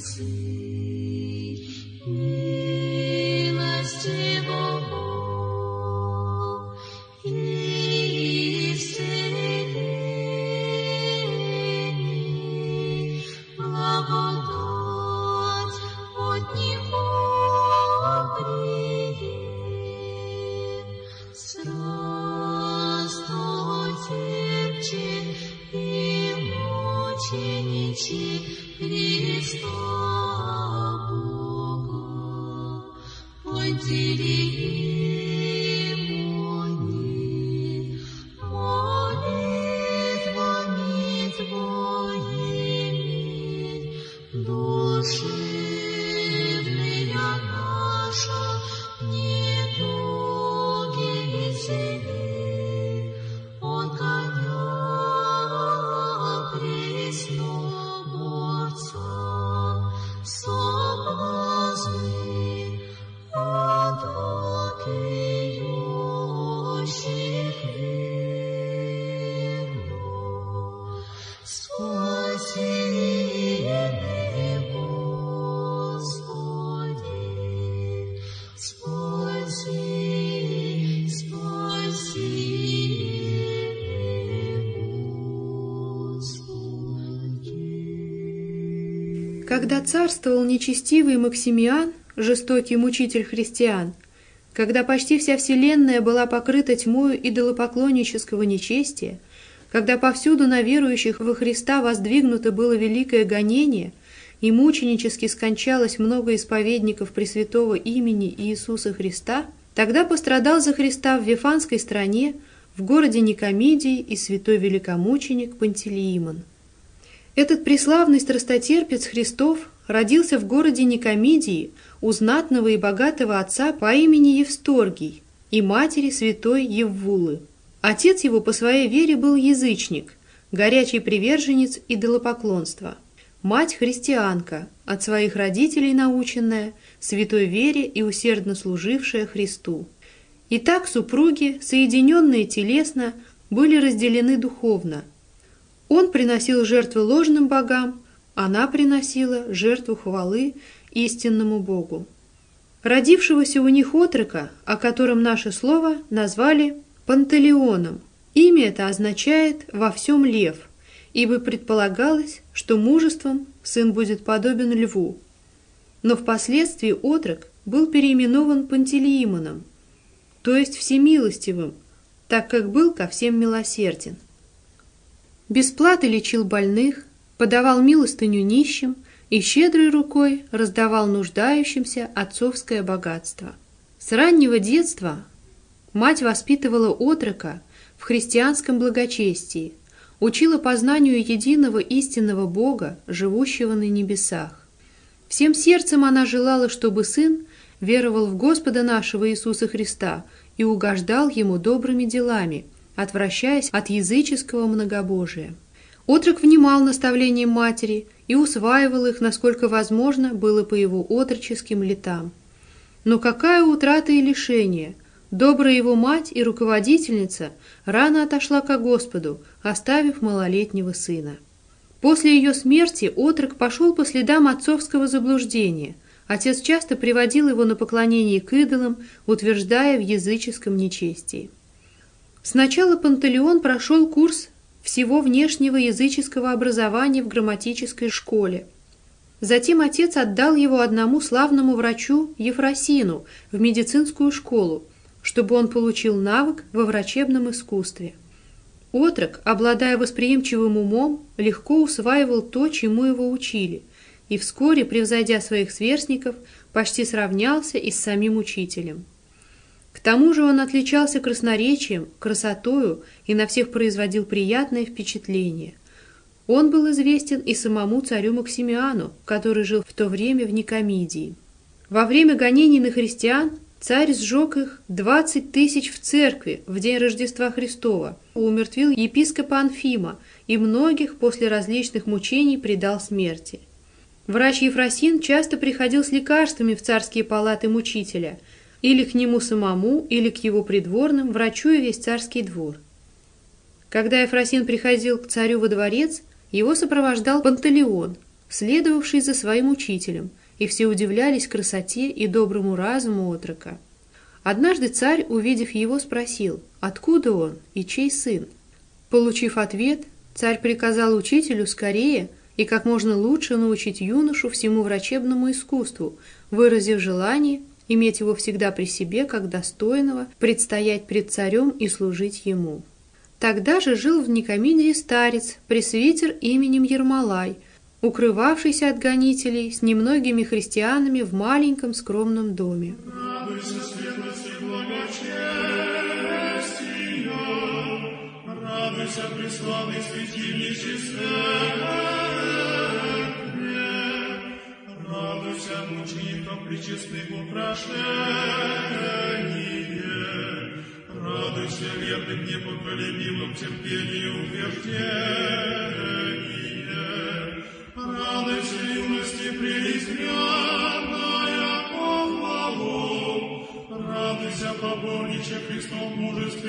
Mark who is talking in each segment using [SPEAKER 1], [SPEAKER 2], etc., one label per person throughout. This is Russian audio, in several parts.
[SPEAKER 1] Когда царствовал нечестивый Максимиан, жестокий мучитель христиан, когда почти вся вселенная была покрыта тьмою идолопоклоннического нечестия, когда повсюду на верующих во Христа воздвигнуто было великое гонение, и мученически скончалось много исповедников Пресвятого имени Иисуса Христа, тогда пострадал за Христа в Вифанской стране, в городе Никомидии и святой великомученик Пантелеимон. Этот преславный страстотерпец Христов родился в городе Никомидии у знатного и богатого отца по имени Евсторгий и матери святой Еввулы. Отец его по своей вере был язычник, горячий приверженец идолопоклонства. Мать христианка, от своих родителей наученная, святой вере и усердно служившая Христу. Итак, супруги, соединенные телесно, были разделены духовно. Он приносил жертвы ложным богам, она приносила жертву хвалы истинному Богу. Родившегося у них отрока, о котором наше слово назвали Пантелеоном, имя это означает «во всем лев», ибо предполагалось, что мужеством сын будет подобен льву. Но впоследствии отрок был переименован Пантелеимоном, то есть всемилостивым, так как был ко всем милосерден. Без платы лечил больных, подавал милостыню нищим и щедрой рукой раздавал нуждающимся отцовское богатство. С раннего детства мать воспитывала отрока в христианском благочестии, учила познанию единого истинного Бога, живущего на небесах. Всем сердцем она желала, чтобы сын веровал в Господа нашего Иисуса Христа и угождал ему добрыми делами, отвращаясь от языческого многобожия. Отрок внимал наставлениям матери и усваивал их, насколько возможно было по его отроческим летам. Но какая утрата и лишение! Добрая его мать и руководительница рано отошла ко Господу, оставив малолетнего сына. После ее смерти отрок пошел по следам отцовского заблуждения. Отец часто приводил его на поклонение к идолам, утверждая в языческом нечестии. Сначала Пантелеон прошел курс всего внешнего языческого образования в грамматической школе. Затем отец отдал его одному славному врачу Ефросину в медицинскую школу, чтобы он получил навык во врачебном искусстве. Отрок, обладая восприимчивым умом, легко усваивал то, чему его учили, и вскоре, превзойдя своих сверстников, почти сравнялся и с самим учителем. К тому же он отличался красноречием, красотою и на всех производил приятное впечатление. Он был известен и самому царю Максимиану, который жил в то время в Никомидии. Во время гонений на христиан царь сжег их 20 тысяч в церкви в день Рождества Христова, умертвил епископа Анфима и многих после различных мучений предал смерти. Врач Ефросин часто приходил с лекарствами в царские палаты мучителя, или к нему самому, или к его придворным, врачуя весь царский двор. Когда Ефросин приходил к царю во дворец, его сопровождал Пантелеон, следовавший за своим учителем, и все удивлялись красоте и доброму разуму отрока. Однажды царь, увидев его, спросил, откуда он и чей сын. Получив ответ, царь приказал учителю скорее и как можно лучше научить юношу всему врачебному искусству, выразив желание иметь его всегда при себе, как достойного предстоять пред царем и служить ему. Тогда же жил в Никомидрии старец, пресвитер именем Ермолай, укрывавшийся от гонителей с немногими христианами в маленьком скромном доме.
[SPEAKER 2] Радуйся, светлости благочестия, радуйся, преславный святилище святые, радуйся, мученикам причестных украшение, радуйся, верным непоколебимым терпению утверждение, радуйся, юности преизрядная похвалу, радуйся, поборниче Христом мужестве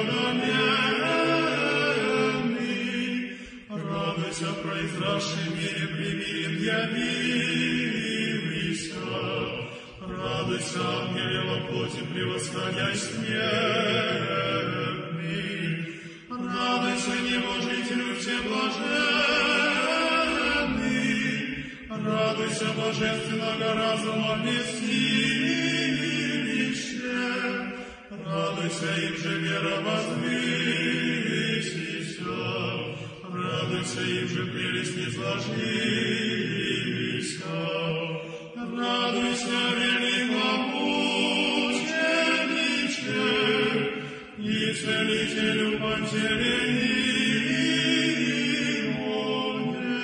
[SPEAKER 2] неодоленный, радуйся, произрасший в мире примирен явивайся, радуйся, ангеле во плоти превосходясь смертный, радуйся, небожителю всеблаженный, радуйся, божественного разума вместилище, радуйся, им же вера возвысися, радуйся, им же прелесть не сложися, радуйся, великомучениче, и целителю Пантелеимоне.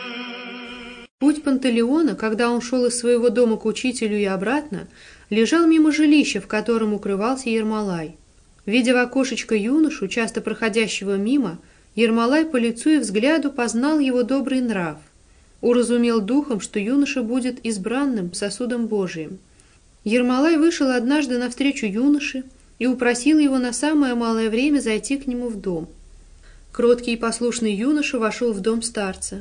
[SPEAKER 1] Путь Пантелеона, когда он шел из своего дома к учителю и обратно, лежал мимо жилища, в котором укрывался Ермолай. Видя в окошечко юношу, часто проходящего мимо, Ермолай по лицу и взгляду познал его добрый нрав. Уразумел духом, что юноша будет избранным сосудом Божиим. Ермолай вышел однажды навстречу юноше и упросил его на самое малое время зайти к нему в дом. Кроткий и послушный юноша вошел в дом старца.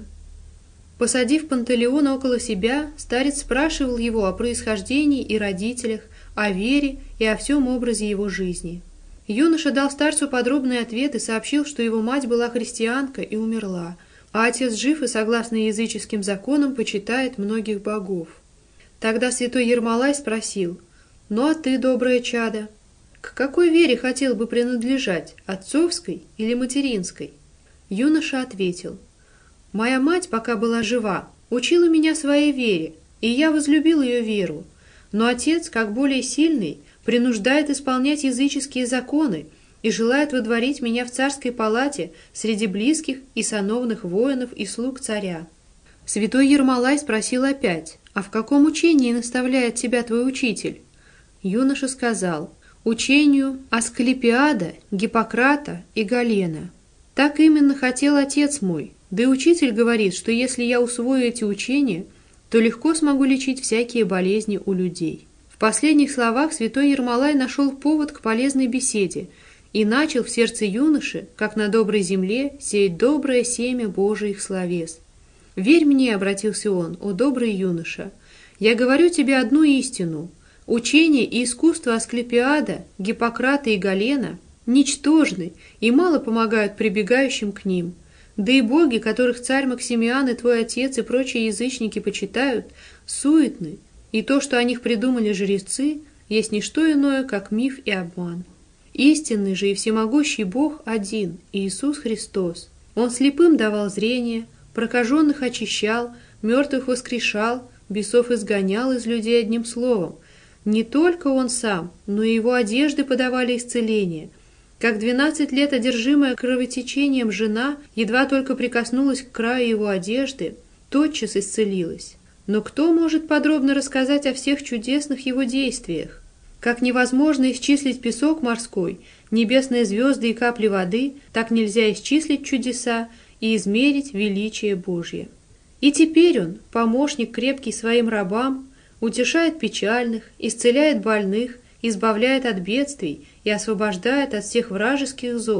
[SPEAKER 1] Посадив Пантелеона около себя, старец спрашивал его о происхождении и родителях, о вере и о всем образе его жизни. Юноша дал старцу подробный ответ и сообщил, что его мать была христианка и умерла, а отец жив и, согласно языческим законам, почитает многих богов. Тогда святой Ермолай спросил, «Ну а ты, доброе чадо, к какой вере хотел бы принадлежать, отцовской или материнской?» Юноша ответил, «Моя мать, пока была жива, учила меня своей вере, и я возлюбил ее веру, но отец, как более сильный, принуждает исполнять языческие законы и желает водворить меня в царской палате среди близких и сановных воинов и слуг царя». Святой Ермолай спросил опять, «А в каком учении наставляет тебя твой учитель?» Юноша сказал, «Учению Асклепиада, Гиппократа и Галена. Так именно хотел отец мой, да и учитель говорит, что если я усвою эти учения, то легко смогу лечить всякие болезни у людей». В последних словах святой Ермолай нашел повод к полезной беседе и начал в сердце юноши, как на доброй земле, сеять доброе семя Божиих словес. «Верь мне», — обратился он, — «о добрый юноша, я говорю тебе одну истину. Учение и искусство Асклепиада, Гиппократа и Галена ничтожны и мало помогают прибегающим к ним. Да и боги, которых царь Максимиан и твой отец и прочие язычники почитают, суетны, и то, что о них придумали жрецы, есть не что иное, как миф и обман. Истинный же и всемогущий Бог один, Иисус Христос. Он слепым давал зрение, прокаженных очищал, мертвых воскрешал, бесов изгонял из людей одним словом. Не только Он сам, но и Его одежды подавали исцеление. Как 12 лет одержимая кровотечением жена едва только прикоснулась к краю Его одежды, тотчас исцелилась. Но кто может подробно рассказать о всех чудесных Его действиях? Как невозможно исчислить песок морской, небесные звезды и капли воды, так нельзя исчислить чудеса и измерить величие Божье. И теперь Он, помощник крепкий своим рабам, утешает печальных, исцеляет больных, избавляет от бедствий и освобождает от всех вражеских зол,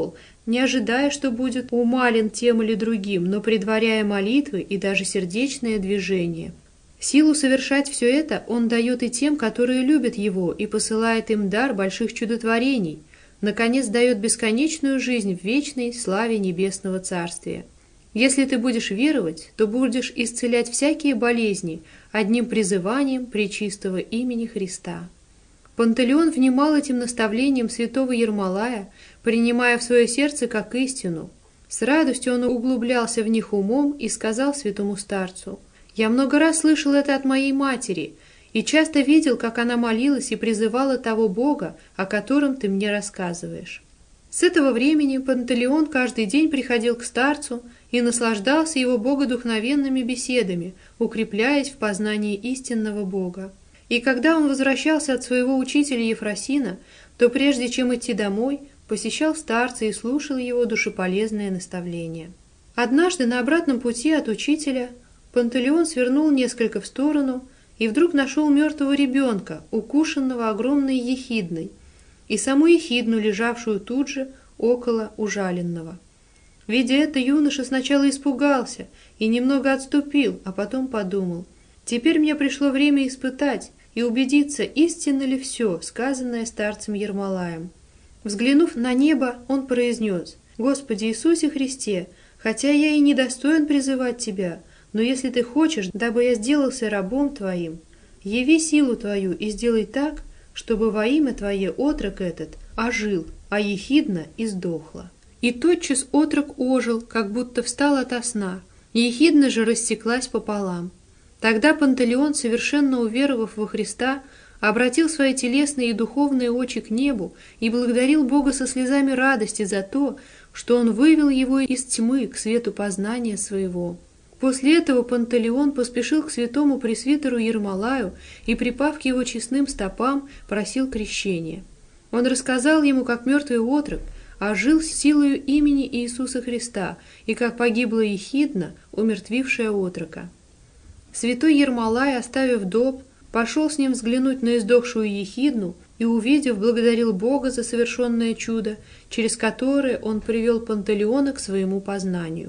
[SPEAKER 1] не ожидая, что будет умален тем или другим, но предваряя молитвы и даже сердечное движение. Силу совершать все это Он дает и тем, которые любят Его, и посылает им дар больших чудотворений, наконец дает бесконечную жизнь в вечной славе Небесного Царствия. Если ты будешь веровать, то будешь исцелять всякие болезни одним призыванием пречистого имени Христа». Пантелеон внимал этим наставлениям святого Ермолая, принимая в свое сердце как истину. С радостью он углублялся в них умом и сказал святому старцу: «Я много раз слышал это от моей матери и часто видел, как она молилась и призывала того Бога, о котором ты мне рассказываешь». С этого времени Пантелеон каждый день приходил к старцу и наслаждался его богодухновенными беседами, укрепляясь в познании истинного Бога. И когда он возвращался от своего учителя Ефросина, то прежде чем идти домой, посещал старца и слушал его душеполезные наставления. Однажды на обратном пути от учителя Пантелеон свернул несколько в сторону и вдруг нашел мертвого ребенка, укушенного огромной ехидной, и саму ехидну, лежавшую тут же около ужаленного. Видя это, юноша сначала испугался и немного отступил, а потом подумал: «Теперь мне пришло время испытать и убедиться, истинно ли все, сказанное старцем Ермолаем». Взглянув на небо, он произнес: «Господи Иисусе Христе, хотя я и недостоин призывать Тебя, но если Ты хочешь, дабы я сделался рабом Твоим, яви силу Твою и сделай так, чтобы во имя Твое отрок этот ожил, а ехидна издохла». И тотчас отрок ожил, как будто встал ото сна, ехидна же рассеклась пополам. Тогда Пантелеон, совершенно уверовав во Христа, обратил свои телесные и духовные очи к небу и благодарил Бога со слезами радости за то, что Он вывел его из тьмы к свету познания своего. После этого Пантелеон поспешил к святому пресвитеру Ермолаю и, припав к его честным стопам, просил крещения. Он рассказал ему, как мертвый отрок ожил силою имени Иисуса Христа и как погибла ехидна, умертвившая отрока. Святой Ермолай, оставив дом, пошел с ним взглянуть на издохшую ехидну и, увидев, благодарил Бога за совершенное чудо, через которое он привел Пантелеона к своему познанию.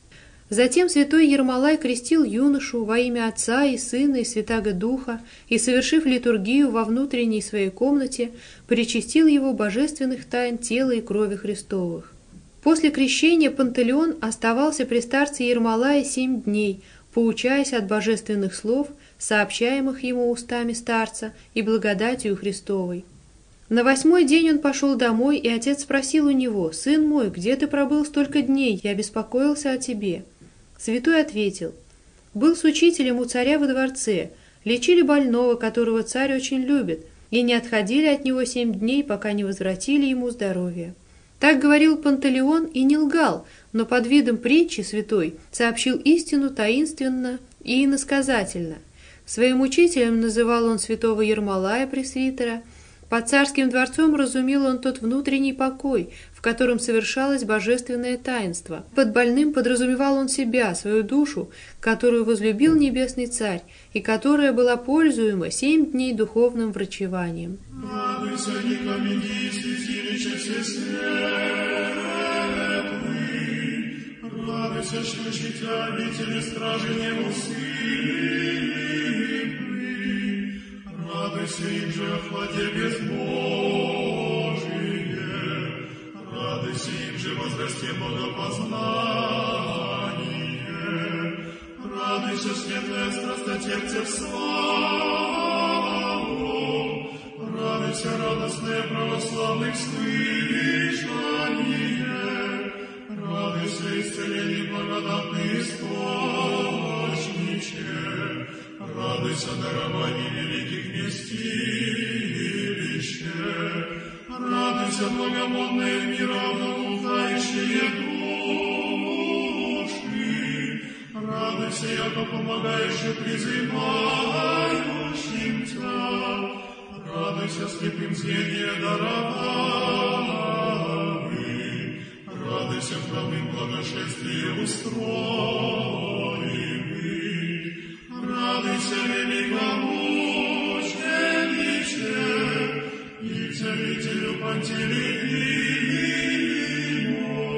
[SPEAKER 1] Затем святой Ермолай крестил юношу во имя Отца и Сына и Святаго Духа и, совершив литургию во внутренней своей комнате, причастил его божественных тайн тела и крови Христовых. После крещения Пантелеон оставался при старце Ермолае 7 дней, поучаясь от божественных слов, сообщаемых ему устами старца и благодатью Христовой. На 8-й день он пошел домой, и отец спросил у него: «Сын мой, где ты пробыл столько дней? Я беспокоился о тебе». Святой ответил: «Был с учителем у царя во дворце, лечили больного, которого царь очень любит, и не отходили от него 7 дней, пока не возвратили ему здоровье». Так говорил Пантелеон и не лгал, но под видом притчи святой сообщил истину таинственно и иносказательно. Своим учителем называл он святого Ермолая пресвитера. Под царским дворцом разумел он тот внутренний покой, в котором совершалось божественное таинство. Под больным подразумевал он себя, свою душу, которую возлюбил небесный царь, и которая была пользуема 7 дней духовным врачеванием.
[SPEAKER 2] Радуйся, никомении, святилище всесветлый, радуйся, шлющите обители стражи неусыпный, радуйся, им же в плоде безбожие, радуйся, им же возрасте богопознание, радуйся, светлое страстотерпце в славу, радуйся, радостное православных слышание, радуйся, исцеление благодатный источниче, радуйся, дарование великих вместилище, радуйся, благомодное мира благоухающие души, радуйся, яко помогающий призывающим Тебя, радуйся, слепым зрение даровавый, радуйся, хромым благошествие устроивый, радуйся, великомучениче и целителю Пантелеимоне,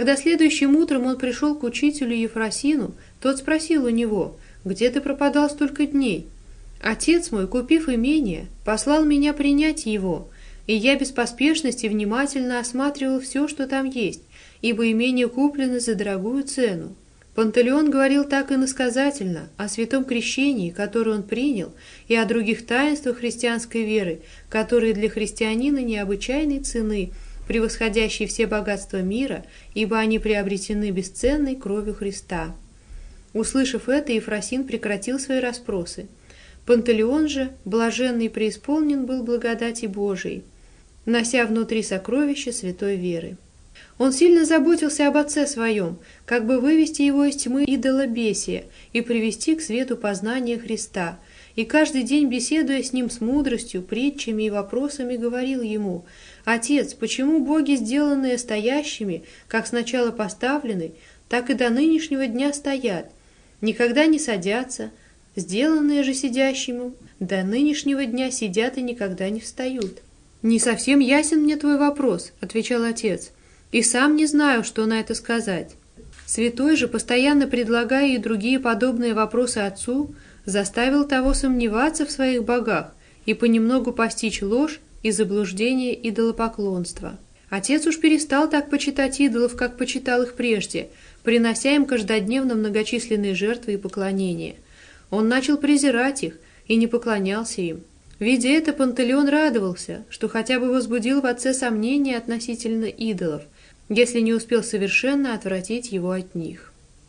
[SPEAKER 1] Когда следующим утром он пришел к учителю Ефросину, тот спросил у него: «Где ты пропадал столько дней?» «Отец мой, купив имение, послал меня принять его, и я без поспешности внимательно осматривал все, что там есть, ибо имение куплено за дорогую цену». Пантелеон говорил так иносказательно о святом крещении, которое он принял, и о других таинствах христианской веры, которые для христианина необычайной цены, превосходящие все богатства мира, ибо они приобретены бесценной кровью Христа. Услышав это, Ефросин прекратил свои расспросы. Пантелеон же, блаженный, преисполнен был благодати Божией, нося внутри сокровища святой веры. Он сильно заботился об отце своем, как бы вывести его из тьмы идолобесия и привести к свету познания Христа, и каждый день, беседуя с ним с мудростью, притчами и вопросами, говорил ему: «Отец, почему боги, сделанные стоящими, как сначала поставлены, так и до нынешнего дня стоят, никогда не садятся, сделанные же сидящими, до нынешнего дня сидят и никогда не встают?» «Не совсем ясен мне твой вопрос», — отвечал отец, «и сам не знаю, что на это сказать». Святой же, постоянно предлагая и другие подобные вопросы отцу, заставил того сомневаться в своих богах и понемногу постичь ложь и заблуждение идолопоклонства. Отец уж перестал так почитать идолов, как почитал их прежде, принося им каждодневно многочисленные жертвы и поклонения. Он начал презирать их и не поклонялся им. Видя это, Пантелеон радовался, что хотя бы возбудил в отце сомнения относительно идолов, если не успел совершенно отвратить его от них.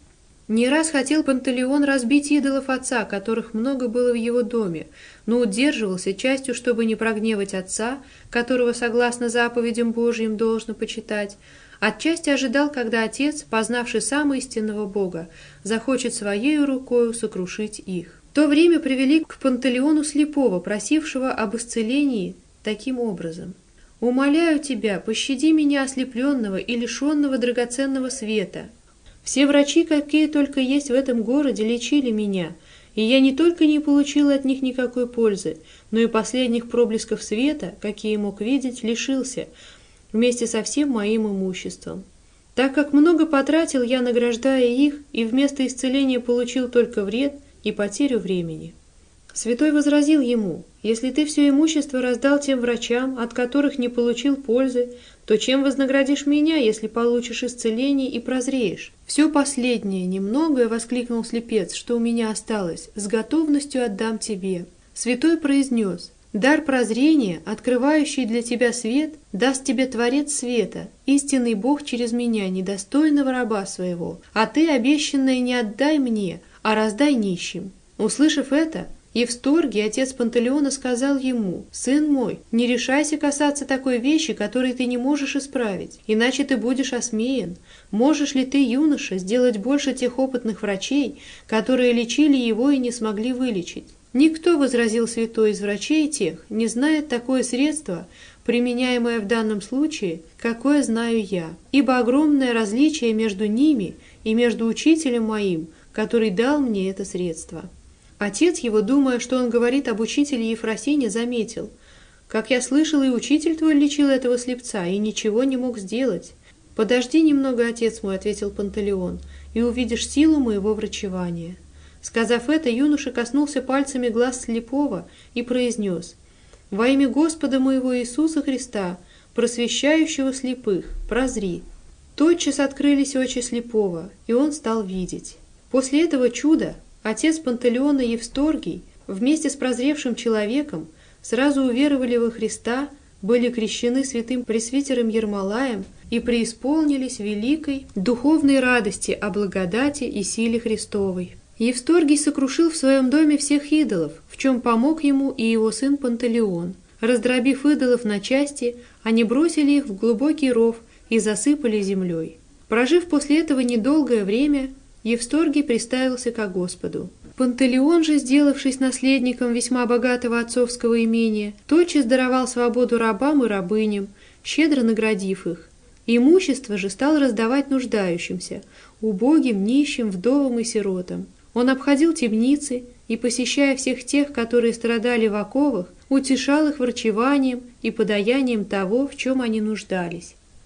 [SPEAKER 1] Не раз хотел Пантелеон разбить идолов отца, которых много было в его доме, но удерживался частью, чтобы не прогневать отца, которого, согласно заповедям Божьим, должно почитать, отчасти ожидал, когда отец, познавший сам истинного Бога, захочет своей рукою сокрушить их. В то время привели к Пантелеону слепого, просившего об исцелении таким образом: «Умоляю тебя, пощади меня, ослепленного и лишенного драгоценного света. Все врачи, какие только есть в этом городе, лечили меня, и я не только не получил от них никакой пользы, но и последних проблесков света, какие мог видеть, лишился, вместе со всем моим имуществом. Так как много потратил я, награждая их, и вместо исцеления получил только вред и потерю времени». Святой возразил ему: «Если ты все имущество раздал тем врачам, от которых не получил пользы, то чем вознаградишь меня, если получишь исцеление и прозреешь?» «Все последнее, немногое, — воскликнул слепец, — что у меня осталось, с готовностью отдам тебе». Святой произнес: «Дар прозрения, открывающий для тебя свет, даст тебе Творец света, истинный Бог через меня, недостойного раба своего, а ты, обещанное, не отдай мне, а раздай нищим». Услышав это, Евсторгий, отец Пантелеона, сказал ему: «Сын мой, не решайся касаться такой вещи, которой ты не можешь исправить, иначе ты будешь осмеян. Можешь ли ты, юноша, сделать больше тех опытных врачей, которые лечили его и не смогли вылечить?» «Никто, — возразил святой, — из врачей тех не знает такое средство, применяемое в данном случае, какое знаю я, ибо огромное различие между ними и между учителем моим, который дал мне это средство». Отец его, думая, что он говорит об учителе Ефросине, заметил: «Как я слышал, и учитель твой лечил этого слепца, и ничего не мог сделать». «Подожди немного, отец мой, — ответил Пантелеон, — и увидишь силу моего врачевания». Сказав это, юноша коснулся пальцами глаз слепого и произнес: «Во имя Господа моего Иисуса Христа, просвещающего слепых, прозри». Тотчас открылись очи слепого, и он стал видеть. После этого чуда отец Пантелеона Евсторгий вместе с прозревшим человеком сразу уверовали во Христа, были крещены святым пресвитером Ермолаем и преисполнились великой духовной радости о благодати и силе Христовой. Евсторгий сокрушил в своем доме всех идолов, в чем помог ему и его сын Пантелеон. Раздробив идолов на части, они бросили их в глубокий ров и засыпали землей. Прожив после этого недолгое время, Евсторгий приставился ко Господу. Пантелеон же, сделавшись наследником весьма богатого отцовского имения, тотчас даровал свободу рабам и рабыням, щедро наградив их. Имущество же стал раздавать нуждающимся, убогим, нищим, вдовам и сиротам. Он обходил темницы и, посещая всех тех, которые страдали в оковах, утешал их врачеванием и подаянием того, в чем они нуждались.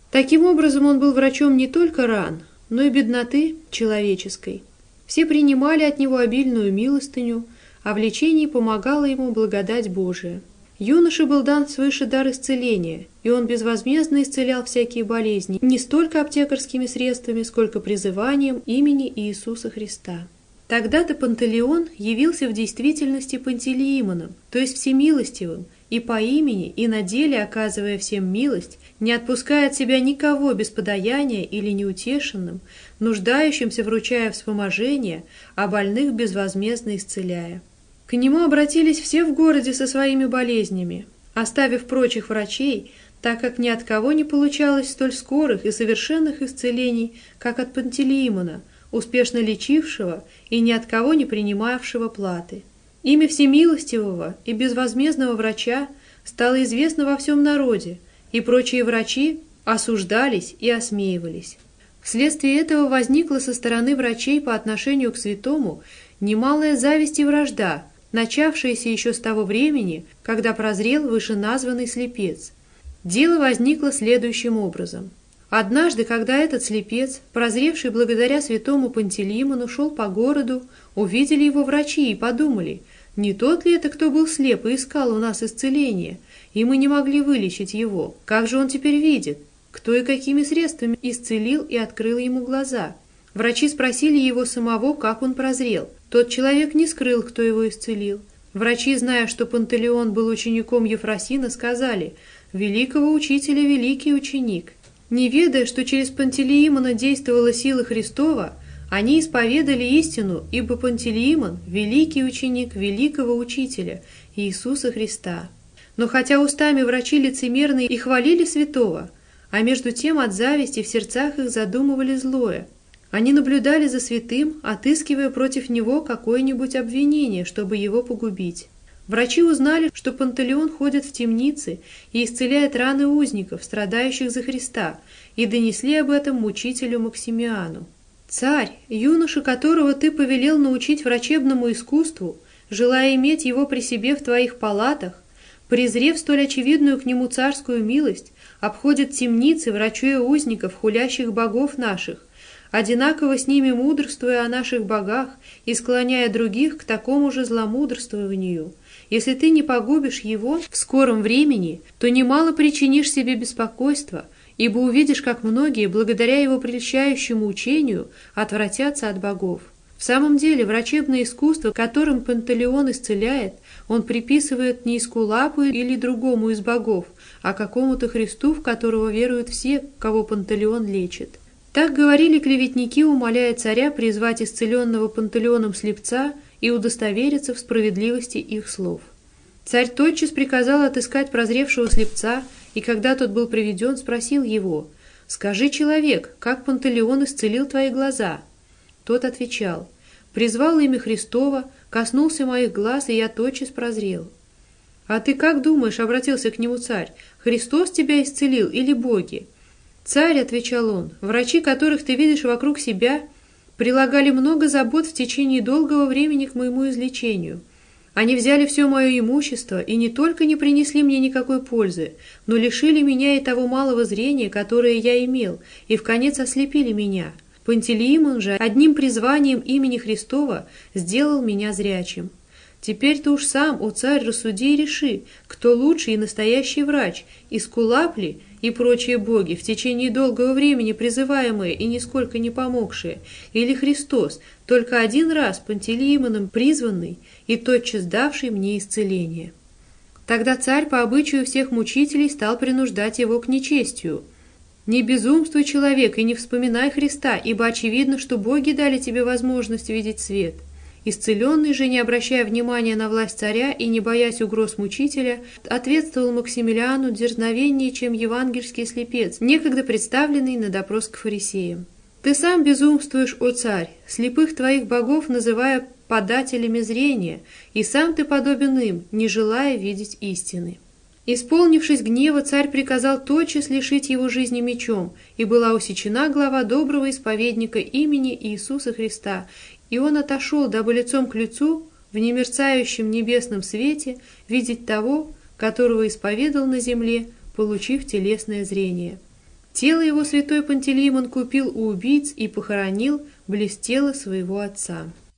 [SPEAKER 1] Таким образом, он был врачом не только ран, но и бедноты человеческой. Все принимали от него обильную милостыню, а в лечении помогала ему благодать Божия. Юноше был дан свыше дар исцеления, и он безвозмездно исцелял всякие болезни, не столько аптекарскими средствами, сколько призыванием имени Иисуса Христа. Тогда-то Пантелеон явился в действительности Пантелеимоном, то есть всемилостивым, и по имени, и на деле, оказывая всем милость, не отпуская от себя никого без подаяния или неутешенным, нуждающимся вручая вспоможение, а больных безвозмездно исцеляя. К нему обратились все в городе со своими болезнями, оставив прочих врачей, так как ни от кого не получалось столь скорых и совершенных исцелений, как от Пантелеимона, успешно лечившего и ни от кого не принимавшего платы. Имя всемилостивого и безвозмездного врача стало известно во всем народе, и прочие врачи осуждались и осмеивались. Вследствие этого возникла со стороны врачей по отношению к святому немалая зависть и вражда, начавшаяся еще с того времени, когда прозрел вышеназванный слепец. Дело возникло следующим образом. Однажды, когда этот слепец, прозревший благодаря святому Пантелеимону, шел по городу, увидели его врачи и подумали, не тот ли это, кто был слеп и искал у нас исцеления, и мы не могли вылечить его. Как же он теперь видит? Кто и какими средствами исцелил и открыл ему глаза? Врачи спросили его самого, как он прозрел. Тот человек не скрыл, кто его исцелил. Врачи, зная, что Пантелеон был учеником Ефросина, сказали: «Великого учителя великий ученик». Не ведая, что через Пантелеимона действовала сила Христова, они исповедали истину, ибо Пантелеимон – великий ученик великого учителя Иисуса Христа. Но хотя устами врачи лицемерные и хвалили святого, а между тем от зависти в сердцах их задумывали злое. Они наблюдали за святым, отыскивая против него какое-нибудь обвинение, чтобы его погубить. Врачи узнали, что Пантелеон ходит в темницы и исцеляет раны узников, страдающих за Христа, и донесли об этом мучителю Максимиану. «Царь, юноша, которого ты повелел научить врачебному искусству, желая иметь его при себе в твоих палатах, презрев столь очевидную к нему царскую милость, обходит темницы, врачуя узников, хулящих богов наших, одинаково с ними мудрствуя о наших богах и склоняя других к такому же зломудрствованию. Если ты не погубишь его в скором времени, то немало причинишь себе беспокойства, ибо увидишь, как многие, благодаря его прельщающему учению, отвратятся от богов». В самом деле, врачебное искусство, которым Пантелеон исцеляет, он приписывает не Эскулапу или другому из богов, а какому-то Христу, в которого веруют все, кого Пантелеон лечит. Так говорили клеветники, умоляя царя призвать исцеленного Пантелеоном слепца и удостовериться в справедливости их слов. Царь тотчас приказал отыскать прозревшего слепца, и когда тот был приведен, спросил его: «Скажи, человек, как Пантелеон исцелил твои глаза?» Тот отвечал: «Призвал имя Христово, коснулся моих глаз, и я тотчас прозрел». «А ты как думаешь?» — обратился к нему царь. «Христос тебя исцелил или боги?» «Царь», — отвечал он, — «врачи, которых ты видишь вокруг себя, прилагали много забот в течение долгого времени к моему излечению. Они взяли все мое имущество и не только не принесли мне никакой пользы, но лишили меня и того малого зрения, которое я имел, и вконец ослепили меня. Пантелеимон же одним призванием имени Христова сделал меня зрячим. Теперь ты уж сам, о царь, рассуди и реши, кто лучший и настоящий врач, Эскулап ли и прочие боги, в течение долгого времени призываемые и нисколько не помогшие, или Христос, только один раз Пантелеимоном призванный и тотчас давший мне исцеление». Тогда царь по обычаю всех мучителей стал принуждать его к нечестию. «Не безумствуй, человек, и не вспоминай Христа, ибо очевидно, что боги дали тебе возможность видеть свет». Исцеленный же, не обращая внимания на власть царя и не боясь угроз мучителя, ответствовал Максимилиану дерзновеннее, чем евангельский слепец, некогда представленный на допрос к фарисеям. «Ты сам безумствуешь, о царь, слепых твоих богов называя подателями зрения, и сам ты подобен им, не желая видеть истины». Исполнившись гнева, царь приказал тотчас лишить его жизни мечом, и была усечена глава доброго исповедника имени Иисуса Христа, и он отошел, дабы лицом к лицу, в немерцающем небесном свете, видеть того, которого исповедал на земле, получив телесное зрение. Тело его святой Пантелеймон купил у убийц и похоронил близ тела своего отца.